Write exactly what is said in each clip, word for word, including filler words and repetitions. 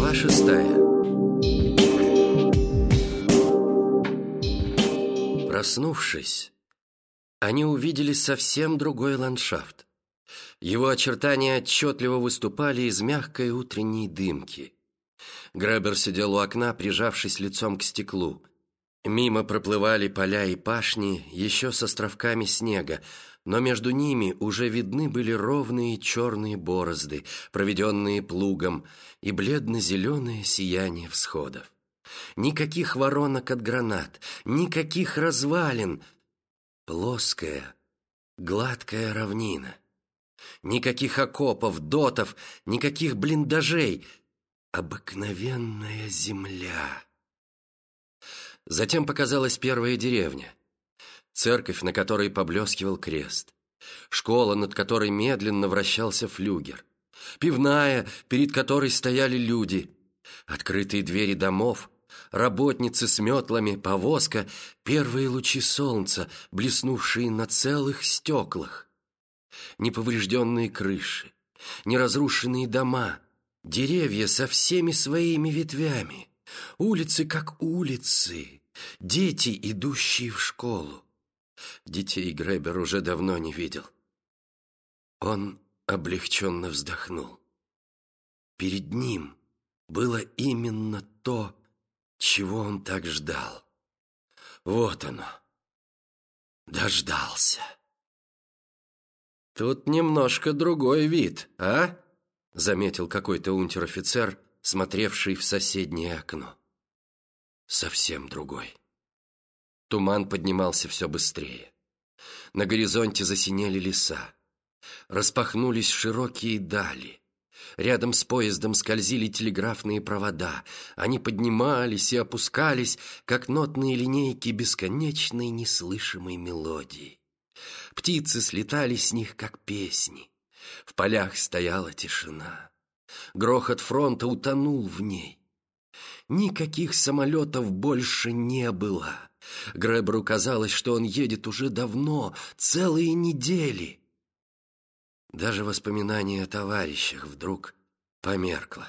Глава шестая. Проснувшись, они увидели совсем другой ландшафт. Его очертания отчетливо выступали из мягкой утренней дымки. Гребер сидел у окна, прижавшись лицом к стеклу. Мимо проплывали поля и пашни, еще с островками снега, но между ними уже видны были ровные черные борозды, проведенные плугом, и бледно-зеленое сияние всходов. Никаких воронок от гранат, никаких развалин. Плоская, гладкая равнина. Никаких окопов, дотов, никаких блиндажей. Обыкновенная земля. Затем показалась первая деревня. Церковь, на которой поблескивал крест. Школа, над которой медленно вращался флюгер. Пивная, перед которой стояли люди. Открытые двери домов, работницы с метлами, повозка, первые лучи солнца, блеснувшие на целых стеклах. Неповрежденные крыши, неразрушенные дома, деревья со всеми своими ветвями, улицы как улицы, дети, идущие в школу. Детей Гребер уже давно не видел. Он облегченно вздохнул. Перед ним было именно то, чего он так ждал. Вот оно. Дождался. «Тут немножко другой вид, а?» — заметил какой-то унтер-офицер, смотревший в соседнее окно. Совсем другой. Туман поднимался все быстрее. На горизонте засинели леса. Распахнулись широкие дали. Рядом с поездом скользили телеграфные провода. Они поднимались и опускались, как нотные линейки бесконечной неслышимой мелодии. Птицы слетали с них, как песни. В полях стояла тишина. Грохот фронта утонул в ней. Никаких самолетов больше не было. Греберу казалось, что он едет уже давно, целые недели. Даже воспоминание о товарищах вдруг померкло.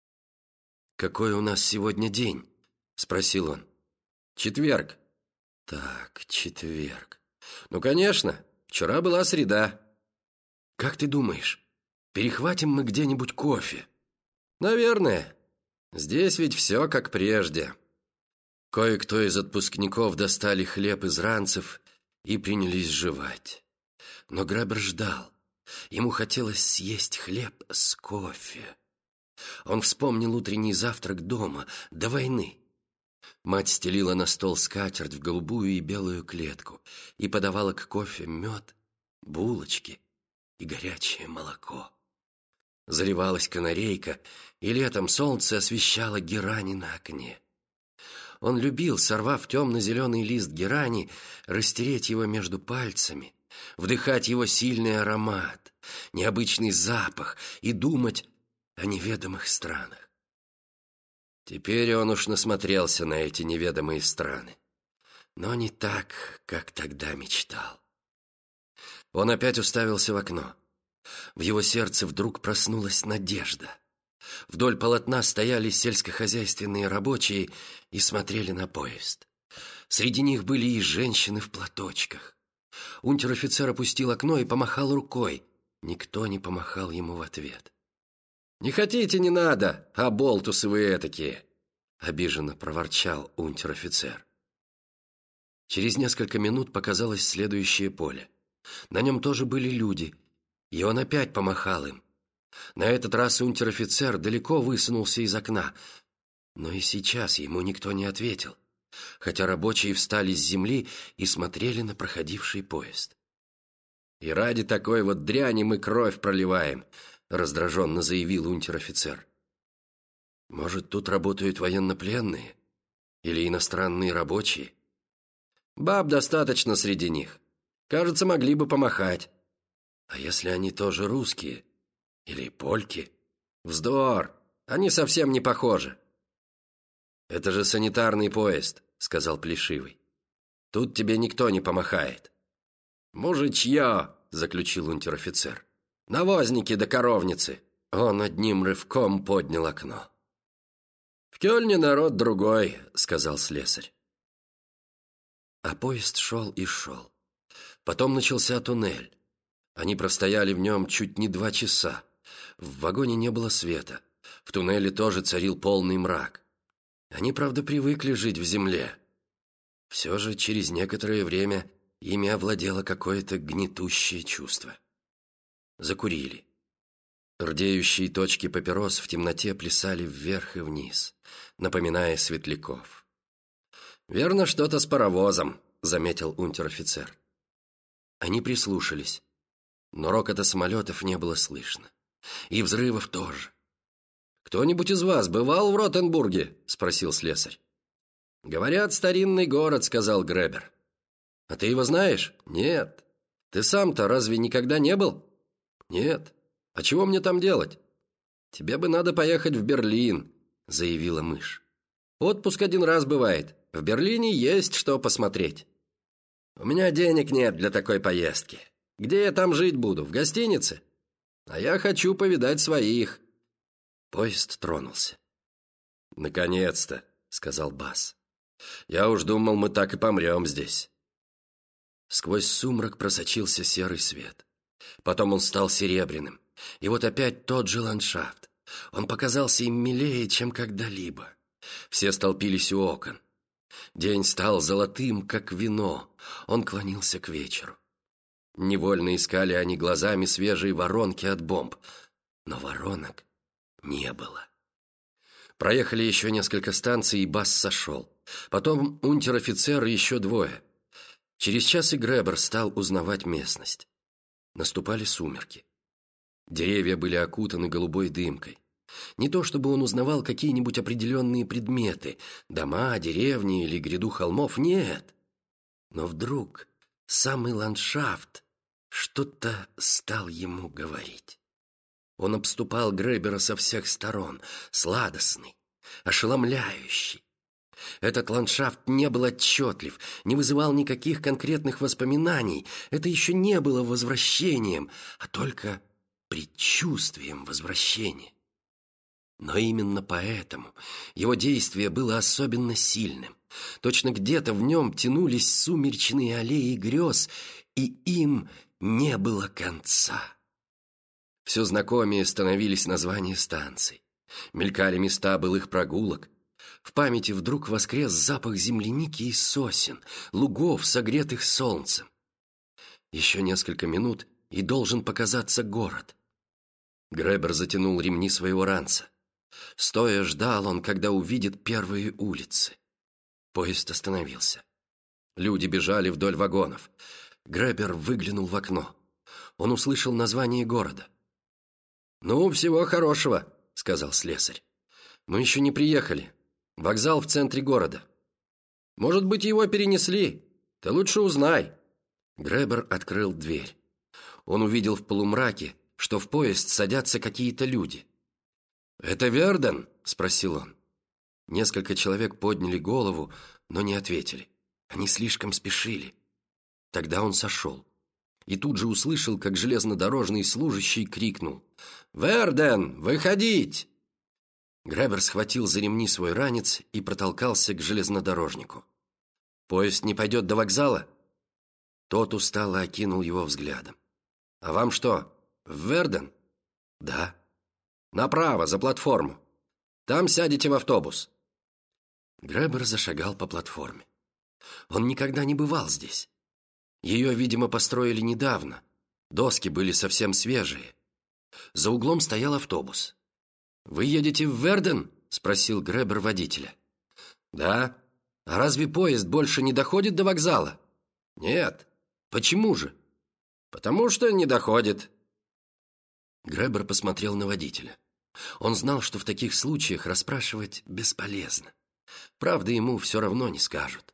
«Какой у нас сегодня день?» — спросил он. «Четверг». «Так, четверг. Ну, конечно, вчера была среда». «Как ты думаешь, перехватим мы где-нибудь кофе?» «Наверное. Здесь ведь все как прежде». Кое-кто из отпускников достали хлеб из ранцев и принялись жевать. Но Гребер ждал. Ему хотелось съесть хлеб с кофе. Он вспомнил утренний завтрак дома, до войны. Мать стелила на стол скатерть в голубую и белую клетку и подавала к кофе мед, булочки и горячее молоко. Заливалась канарейка, и летом солнце освещало герани на окне. Он любил, сорвав темно-зеленый лист герани, растереть его между пальцами, вдыхать его сильный аромат, необычный запах и думать о неведомых странах. Теперь он уж насмотрелся на эти неведомые страны, но не так, как тогда мечтал. Он опять уставился в окно. В его сердце вдруг проснулась надежда. Вдоль полотна стояли сельскохозяйственные рабочие и смотрели на поезд. Среди них были и женщины в платочках. Унтер-офицер опустил окно и помахал рукой. Никто не помахал ему в ответ. «Не хотите, не надо, а болтусы вы этакие!» — обиженно проворчал унтер-офицер. Через несколько минут показалось следующее поле. На нем тоже были люди, и он опять помахал им. На этот раз унтер-офицер далеко высунулся из окна, но и сейчас ему никто не ответил, хотя рабочие встали с земли и смотрели на проходивший поезд. «И ради такой вот дряни мы кровь проливаем», — раздраженно заявил унтер-офицер. «Может, тут работают военнопленные? Или иностранные рабочие? Баб достаточно среди них. Кажется, могли бы помахать. А если они тоже русские? Или польки? Вздор! Они совсем не похожи». «Это же санитарный поезд», — сказал Плешивый. «Тут тебе никто не помахает». «Мужичье», — заключил унтер-офицер. «Навозники да коровницы». Он одним рывком поднял окно. «В Кёльне народ другой», — сказал слесарь. А поезд шел и шел. Потом начался туннель. Они простояли в нем чуть не два часа. В вагоне не было света. В туннеле тоже царил полный мрак. Они, правда, привыкли жить в земле. Все же через некоторое время ими овладело какое-то гнетущее чувство. Закурили. Рдеющие точки папирос в темноте плясали вверх и вниз, напоминая светляков. «Верно, что-то с паровозом», — заметил унтер-офицер. Они прислушались, но рокота самолетов не было слышно. И взрывов тоже. «Кто-нибудь из вас бывал в Ротенбурге?» — спросил слесарь. «Говорят, старинный город», — сказал Гребер. «А ты его знаешь?» «Нет». «Ты сам-то разве никогда не был?» «Нет». «А чего мне там делать?» «Тебе бы надо поехать в Берлин», — заявила мышь. «Отпуск один раз бывает. В Берлине есть что посмотреть». «У меня денег нет для такой поездки. Где я там жить буду? В гостинице? А я хочу повидать своих». Поезд тронулся. «Наконец-то», — сказал Бас. «Я уж думал, мы так и помрем здесь». Сквозь сумрак просочился серый свет. Потом он стал серебряным. И вот опять тот же ландшафт. Он показался им милее, чем когда-либо. Все столпились у окон. День стал золотым, как вино. Он клонился к вечеру. Невольно искали они глазами свежие воронки от бомб. Но воронок не было. Проехали еще несколько станций, и Бас сошел. Потом унтер-офицер и еще двое. Через час и Гребер стал узнавать местность. Наступали сумерки. Деревья были окутаны голубой дымкой. Не то чтобы он узнавал какие-нибудь определенные предметы, дома, деревни или гряду холмов, нет. Но вдруг самый ландшафт что-то стал ему говорить. Он обступал Гребера со всех сторон, сладостный, ошеломляющий. Этот ландшафт не был отчетлив, не вызывал никаких конкретных воспоминаний. Это еще не было возвращением, а только предчувствием возвращения. Но именно поэтому его действие было особенно сильным. Точно где-то в нем тянулись сумеречные аллеи грез, и им не было конца. Все знакомее становились названия станций. Мелькали места былых прогулок. В памяти вдруг воскрес запах земляники и сосен, лугов, согретых солнцем. Еще несколько минут, и должен показаться город. Гребер затянул ремни своего ранца. Стоя ждал он, когда увидит первые улицы. Поезд остановился. Люди бежали вдоль вагонов. Гребер выглянул в окно. Он услышал название города. «Ну, всего хорошего», — сказал слесарь. «Мы еще не приехали. Вокзал в центре города. Может быть, его перенесли. Ты лучше узнай». Гребер открыл дверь. Он увидел в полумраке, что в поезд садятся какие-то люди. «Это Верден?» – спросил он. Несколько человек подняли голову, но не ответили. Они слишком спешили. Тогда он сошел. И тут же услышал, как железнодорожный служащий крикнул: «Верден, выходить!» Гребер схватил за ремни свой ранец и протолкался к железнодорожнику. «Поезд не пойдет до вокзала?» Тот устало окинул его взглядом. «А вам что, в Верден?» «Да». «Направо, за платформу. Там сядете в автобус». Гребер зашагал по платформе. Он никогда не бывал здесь. Ее, видимо, построили недавно. Доски были совсем свежие. За углом стоял автобус. «Вы едете в Верден?» – спросил Гребер водителя. «Да. А разве поезд больше не доходит до вокзала?» «Нет». «Почему же?» «Потому что не доходит». Гребер посмотрел на водителя. Он знал, что в таких случаях расспрашивать бесполезно. Правда, ему все равно не скажут.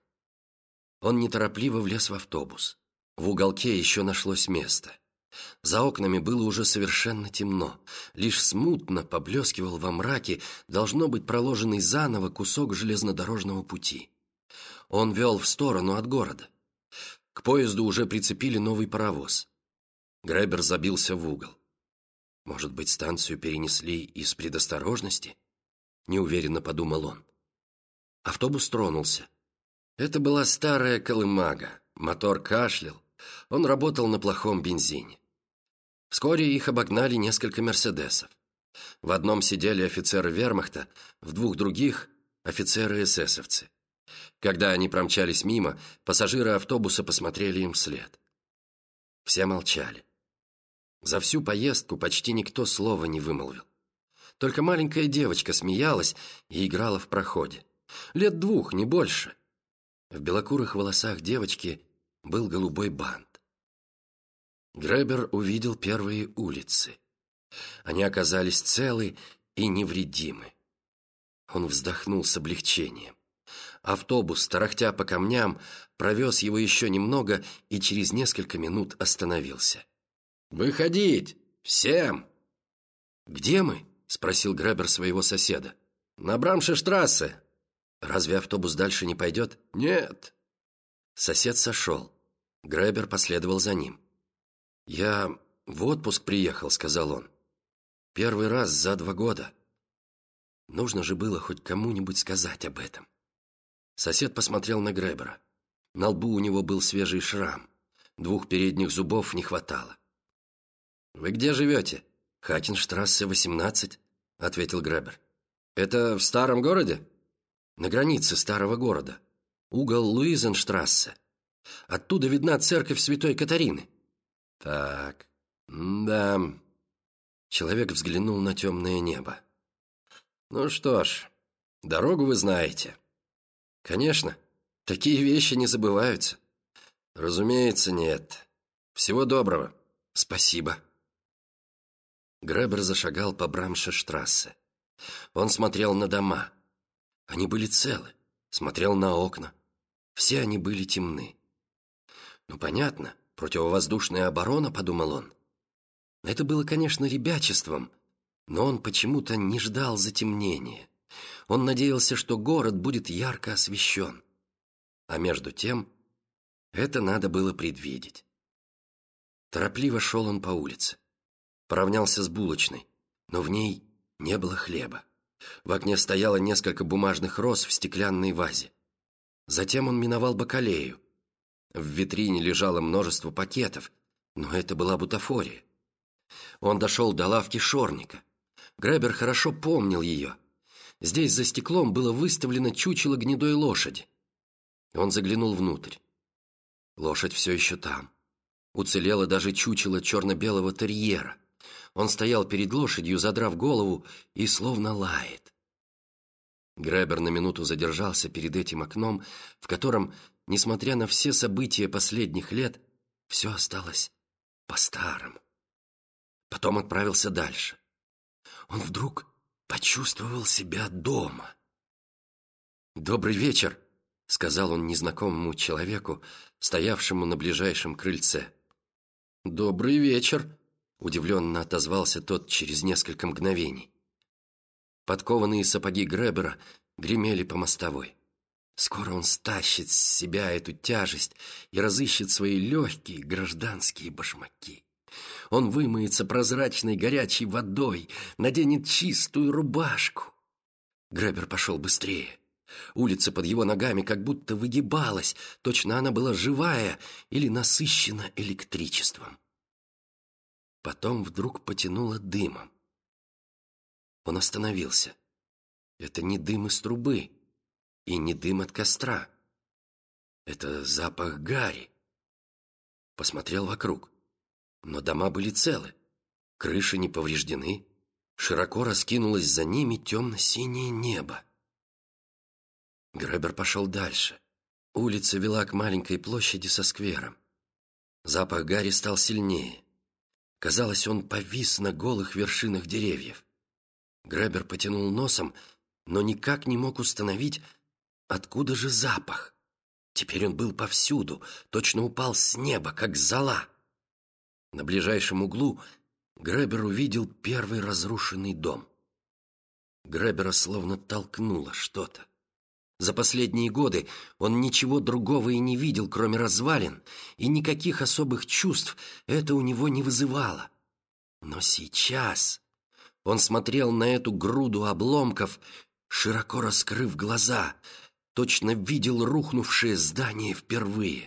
Он неторопливо влез в автобус. В уголке еще нашлось место. За окнами было уже совершенно темно. Лишь смутно поблескивал во мраке, должно быть, проложенный заново кусок железнодорожного пути. Он вел в сторону от города. К поезду уже прицепили новый паровоз. Гребер забился в угол. Может быть, станцию перенесли из предосторожности? – неуверенно подумал он. Автобус тронулся. Это была старая колымага, мотор кашлял, он работал на плохом бензине. Вскоре их обогнали несколько «Мерседесов». В одном сидели офицеры вермахта, в двух других – офицеры-эсэсовцы. Когда они промчались мимо, пассажиры автобуса посмотрели им вслед. Все молчали. За всю поездку почти никто слова не вымолвил. Только маленькая девочка смеялась и играла в проходе. Лет двух, не больше. В белокурых волосах девочки был голубой бант. Гребер увидел первые улицы. Они оказались целы и невредимы. Он вздохнул с облегчением. Автобус, тарахтя по камням, провез его еще немного и через несколько минут остановился. «Выходить! Всем!» «Где мы?» – спросил Гребер своего соседа. «На Брамше-штрассе». «Разве автобус дальше не пойдет?» «Нет». Сосед сошел. Гребер последовал за ним. «Я в отпуск приехал», – сказал он. «Первый раз за два года. Нужно же было хоть кому-нибудь сказать об этом». Сосед посмотрел на Гребера. На лбу у него был свежий шрам. Двух передних зубов не хватало. «Вы где живете?» «Хакенштрассе, восемнадцать», — ответил Гребер. «Это в старом городе?» «На границе старого города. Угол Луизенштрассе. Оттуда видна церковь Святой Катарины». «Так, да...» Человек взглянул на темное небо. «Ну что ж, дорогу вы знаете». «Конечно, такие вещи не забываются». «Разумеется, нет. Всего доброго». «Спасибо». Гребер зашагал по Брамше-штрассе. Он смотрел на дома. Они были целы. Смотрел на окна. Все они были темны. «Ну, понятно, противовоздушная оборона», — подумал он. Это было, конечно, ребячеством, но он почему-то не ждал затемнения. Он надеялся, что город будет ярко освещен. А между тем, это надо было предвидеть. Торопливо шел он по улице. Поравнялся с булочной, но в ней не было хлеба. В окне стояло несколько бумажных роз в стеклянной вазе. Затем он миновал бакалею. В витрине лежало множество пакетов, но это была бутафория. Он дошел до лавки шорника. Гребер хорошо помнил ее. Здесь за стеклом было выставлено чучело гнедой лошади. Он заглянул внутрь. Лошадь все еще там. Уцелело даже чучело черно-белого терьера. Он стоял перед лошадью, задрав голову, и словно лает. Гребер на минуту задержался перед этим окном, в котором, несмотря на все события последних лет, все осталось по-старому. Потом отправился дальше. Он вдруг почувствовал себя дома. «Добрый вечер», — сказал он незнакомому человеку, стоявшему на ближайшем крыльце. «Добрый вечер», — удивленно отозвался тот через несколько мгновений. Подкованные сапоги Гребера гремели по мостовой. Скоро он стащит с себя эту тяжесть и разыщет свои легкие гражданские башмаки. Он вымоется прозрачной горячей водой, наденет чистую рубашку. Гребер пошел быстрее. Улица под его ногами как будто выгибалась, точно она была живая или насыщена электричеством. Потом вдруг потянуло дымом. Он остановился. Это не дым из трубы и не дым от костра. Это запах гари. Посмотрел вокруг. Но дома были целы. Крыши не повреждены. Широко раскинулось за ними темно-синее небо. Гребер пошел дальше. Улица вела к маленькой площади со сквером. Запах гари стал сильнее. Казалось, он повис на голых вершинах деревьев. Гребер потянул носом, но никак не мог установить, откуда же запах. Теперь он был повсюду, точно упал с неба, как зола. На ближайшем углу Гребер увидел первый разрушенный дом. Гребера словно толкнуло что-то. За последние годы он ничего другого и не видел, кроме развалин, и никаких особых чувств это у него не вызывало. Но сейчас он смотрел на эту груду обломков широко раскрыв глаза, точно видел рухнувшее здание впервые.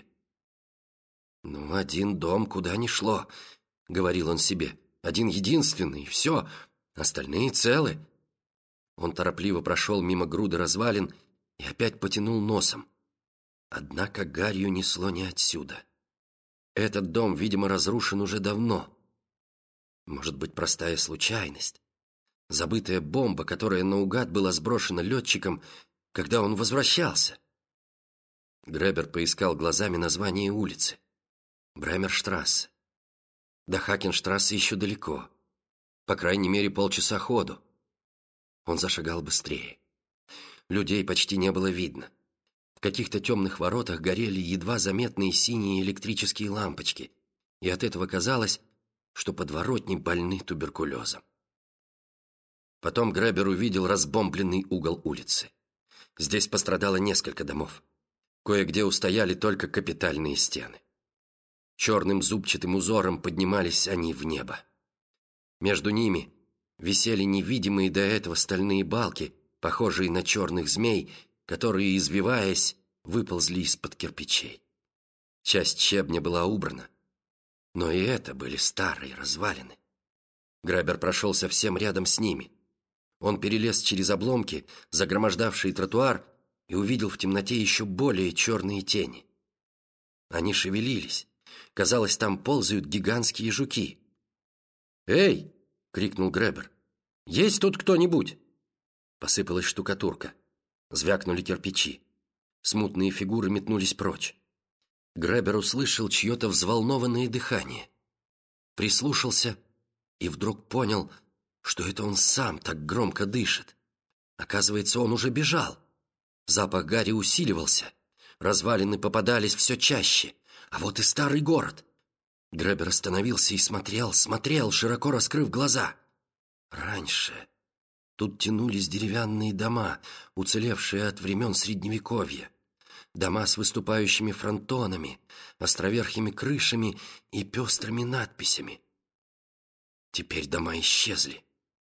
«Ну, один дом куда ни шло», — говорил он себе. «Один единственный, все, остальные целы». Он торопливо прошел мимо груды развалин и опять потянул носом. Однако гарью несло не отсюда. Этот дом, видимо, разрушен уже давно. Может быть, простая случайность. Забытая бомба, которая наугад была сброшена летчиком, когда он возвращался. Гребер поискал глазами название улицы. Бремерштрассе. До Хакенштрассе еще далеко. По крайней мере, полчаса ходу. Он зашагал быстрее. Людей почти не было видно. В каких-то темных воротах горели едва заметные синие электрические лампочки, и от этого казалось, что подворотни больны туберкулезом. Потом Гребер увидел разбомбленный угол улицы. Здесь пострадало несколько домов. Кое-где устояли только капитальные стены. Черным зубчатым узором поднимались они в небо. Между ними висели невидимые до этого стальные балки, похожие на черных змей, которые, извиваясь, выползли из-под кирпичей. Часть щебня была убрана, но и это были старые развалины. Гребер прошел совсем рядом с ними. Он перелез через обломки, загромождавшие тротуар, и увидел в темноте еще более черные тени. Они шевелились. Казалось, там ползают гигантские жуки. «Эй!» — крикнул Гребер. «Есть тут кто-нибудь?» Посыпалась штукатурка. Звякнули кирпичи. Смутные фигуры метнулись прочь. Гребер услышал чье-то взволнованное дыхание. Прислушался и вдруг понял, что это он сам так громко дышит. Оказывается, он уже бежал. Запах гари усиливался. Развалины попадались все чаще. А вот и старый город. Гребер остановился и смотрел, смотрел, широко раскрыв глаза. Раньше тут тянулись деревянные дома, уцелевшие от времен Средневековья. Дома с выступающими фронтонами, островерхими крышами и пестрыми надписями. Теперь дома исчезли.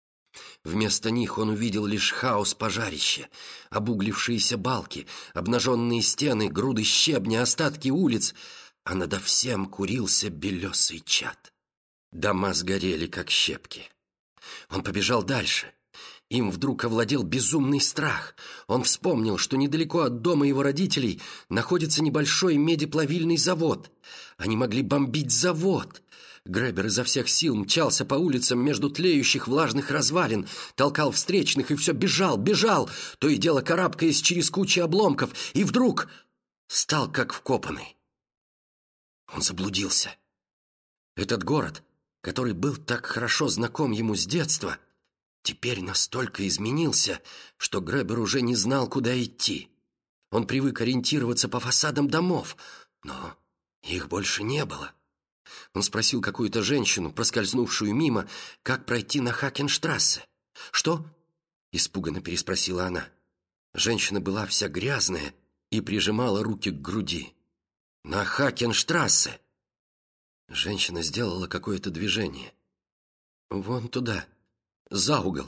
Вместо них он увидел лишь хаос пожарища, обуглившиеся балки, обнаженные стены, груды щебня, остатки улиц, а надо всем курился белесый чад. Дома сгорели, как щепки. Он побежал дальше. Им вдруг овладел безумный страх. Он вспомнил, что недалеко от дома его родителей находится небольшой медиплавильный завод. Они могли бомбить завод. Гребер изо всех сил мчался по улицам между тлеющих влажных развалин, толкал встречных и все бежал, бежал, то и дело карабкаясь через кучи обломков, и вдруг стал как вкопанный. Он заблудился. Этот город, который был так хорошо знаком ему с детства, теперь настолько изменился, что Гребер уже не знал, куда идти. Он привык ориентироваться по фасадам домов, но их больше не было. Он спросил какую-то женщину, проскользнувшую мимо, как пройти на Хакенштрассе. «Что?» – испуганно переспросила она. Женщина была вся грязная и прижимала руки к груди. «На Хакенштрассе!» Женщина сделала какое-то движение. «Вон туда, за угол».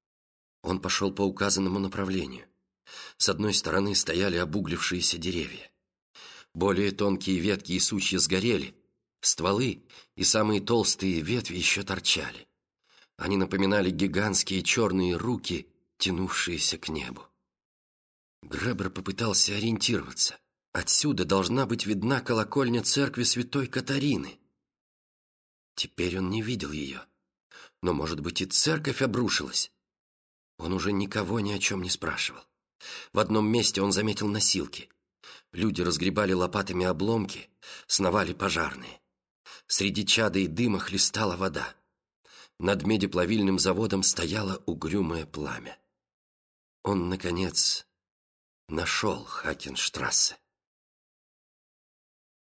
Он пошел по указанному направлению. С одной стороны стояли обуглившиеся деревья. Более тонкие ветки и сучья сгорели. Стволы и самые толстые ветви еще торчали. Они напоминали гигантские черные руки, тянувшиеся к небу. Гребер попытался ориентироваться. Отсюда должна быть видна колокольня церкви святой Катарины. Теперь он не видел ее. Но, может быть, и церковь обрушилась. Он уже никого ни о чем не спрашивал. В одном месте он заметил носилки. Люди разгребали лопатами обломки, сновали пожарные. Среди чада и дыма хлестала вода. Над медиплавильным заводом стояло угрюмое пламя. Он, наконец, нашел Хакенштрассе.